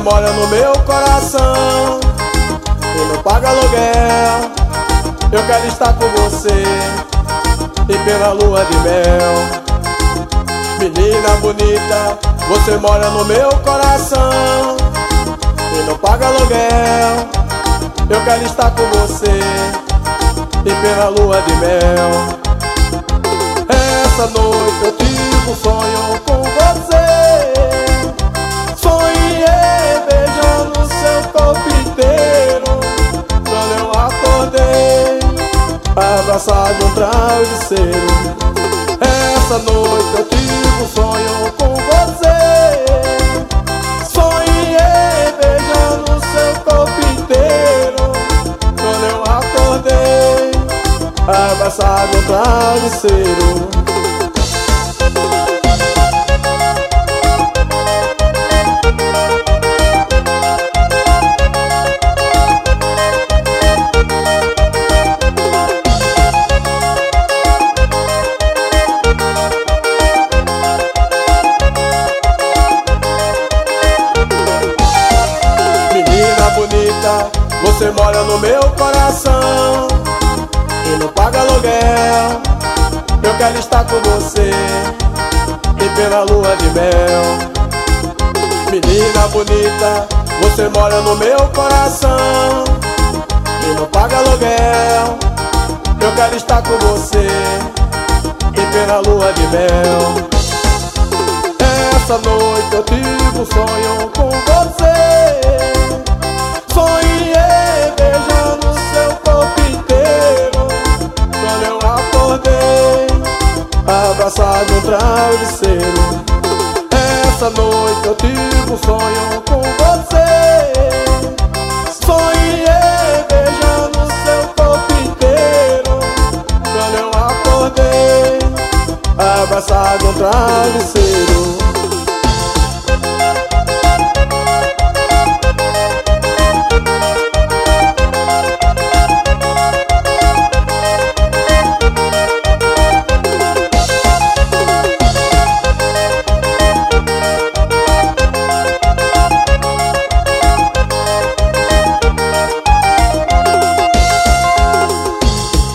mora no meu coração e não paga aluguel. Eu quero estar com você e pela lua de mel. Menina bonita, você mora no meu coração e não paga aluguel. Eu quero estar com você e pela lua de mel. Essa noite eu tive um sonho com você. Sonhei beijando seu corpo inteiro. Quando eu acordei, abraçado no travesseiro. Essa noite eu tive um sonho com você. Sonhei beijando seu corpo inteiro. Quando eu acordei, abraçado no travesseiro. Bonita, você mora no meu coração e não paga aluguel. Eu quero estar com você e pela lua de mel. Menina bonita, você mora no meu coração e não paga aluguel. Eu quero estar com você e pela lua de mel. Essa noite eu tive um sonho com você. Sonhei beijando seu corpo inteiro. Quando eu acordei, abraçado no travesseiro. Essa noite eu tive um sonho com você. Sonhei beijando seu corpo inteiro. Quando eu acordei, abraçado no travesseiro.